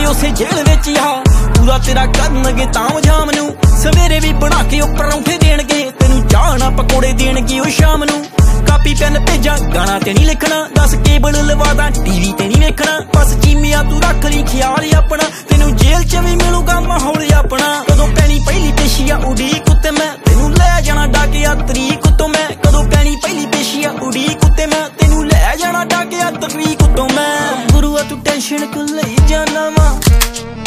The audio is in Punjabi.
ਉਸੇ ਜੇਲ੍ਹ ਵਿੱਚ ਆ ਪੂਰਾ ਤੇਰਾ ਕਰਨਗੇ ਤਾਮ ਜਾਮ ਨੂੰ ਸਵੇਰੇ ਵੀ ਬਣਾ ਕੇ ਉਹ ਪਰੌਂਠੇ ਦੇਣਗੇ ਤੈਨੂੰ ਚਾਹ ਨਾ ਪਕੌੜੇ ਦੇਣਗੇ ਉਹ ਸ਼ਾਮ ਨੂੰ ਕਾਪੀ ਪੈਨ ਭੇਜਾਂ ਗਾਣਾ ਤੇ ਨਹੀਂ ਲਿਖਣਾ ਦੱਸ ਕੇਬਲ ਲਵਾਦਾ ਟੀਵੀ ਤੇ ਨਹੀਂ ਵੇਖਣਾ ਬਸ ਚੀਮਿਆ ਤੂੰ ਰੱਖ ਲਈ ਖਿਆਲ ਆਪਣਾ ਤੈਨੂੰ ਜੇਲ੍ਹ 'ਚ ਵੀ ਮਿਲੂਗਾ ਮਾਹੌਲ ਆਪਣਾ ਕਦੋਂ ਪੈਣੀ ਪਹਿਲੀ ਪੇਸ਼ੀ ਆ ਉਡੀਕ ਉੱਤੇ ਮੈਂ ਤੈਨੂੰ ਲੈ ਜਾਣਾ ਡਾਕਿਆ ਤਰੀਕ ਉੱਤੋਂ ਮੈਂ ਕਦੋਂ ਪੈਣੀ ਪਹਿਲੀ ਪੇਸ਼ੀ ਆ ਉਡੀਕ ਉੱਤੇ ਮੈਂ ਤੈਨੂੰ ਲੈ ਜਾਣਾ ਡਾਕਿਆ ਤਰੀਕ ਉੱਤੋਂ ਮੈਂ ਗੁਰੂਆ ਤੂੰ ਟੈਨਸ਼ਨ ਕਿਉਂ ਲਈ ਜਾਨਾ ਵਾ